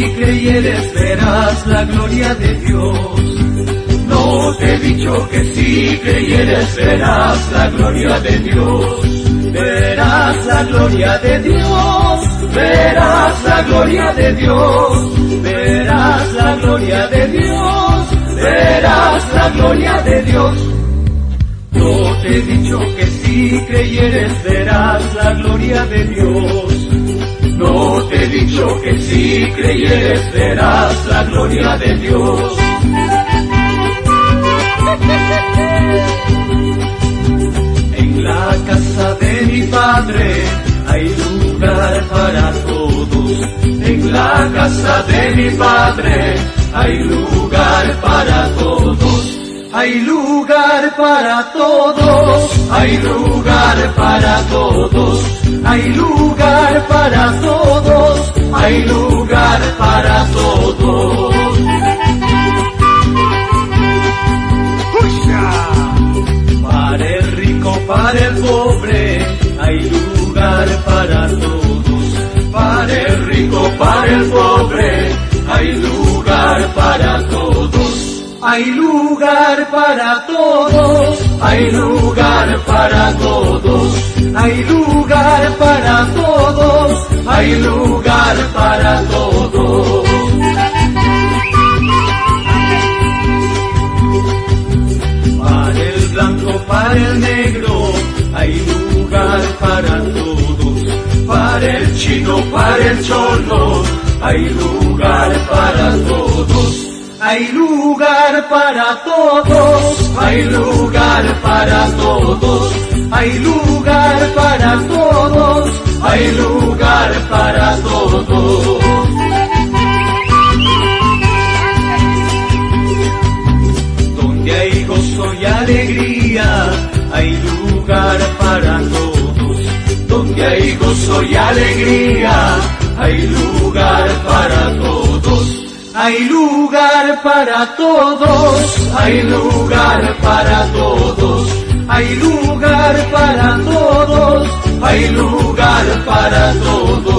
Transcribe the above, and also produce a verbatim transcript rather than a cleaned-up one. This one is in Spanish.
creyeres verás la gloria de Dios. No te he dicho que si creyeres verás la gloria de Dios. Verás la gloria de Dios, verás la gloria de Dios, verás la gloria de Dios, verás la gloria de Dios. No te he dicho que si creyeres verás la gloria de Dios. No te he dicho que si creyeres verás la gloria de Dios. En la casa de mi Padre hay lugar para todos. En la casa de mi Padre hay lugar para todos. Hay lugar para todos, hay lugar para todos, hay lugar para todos, hay lugar para todos. Para el rico, para el pobre, hay lugar para todos. Para el rico, para el pobre, hay lugar para todos. Hay lugar para todos, hay lugar para todos, hay lugar para todos, hay lugar para todos. Para el blanco, para el negro, hay lugar para todos. Para el chino, para el cholo, hay lugar para todos. Hay lugar para todos, hay lugar para todos, hay lugar para todos, hay lugar para todos. Donde hay gozo y alegría, hay lugar para todos. Donde hay gozo y alegría, hay lugar para todos. Hay lugar para todos, hay lugar para todos, hay lugar para todos, hay lugar para todos.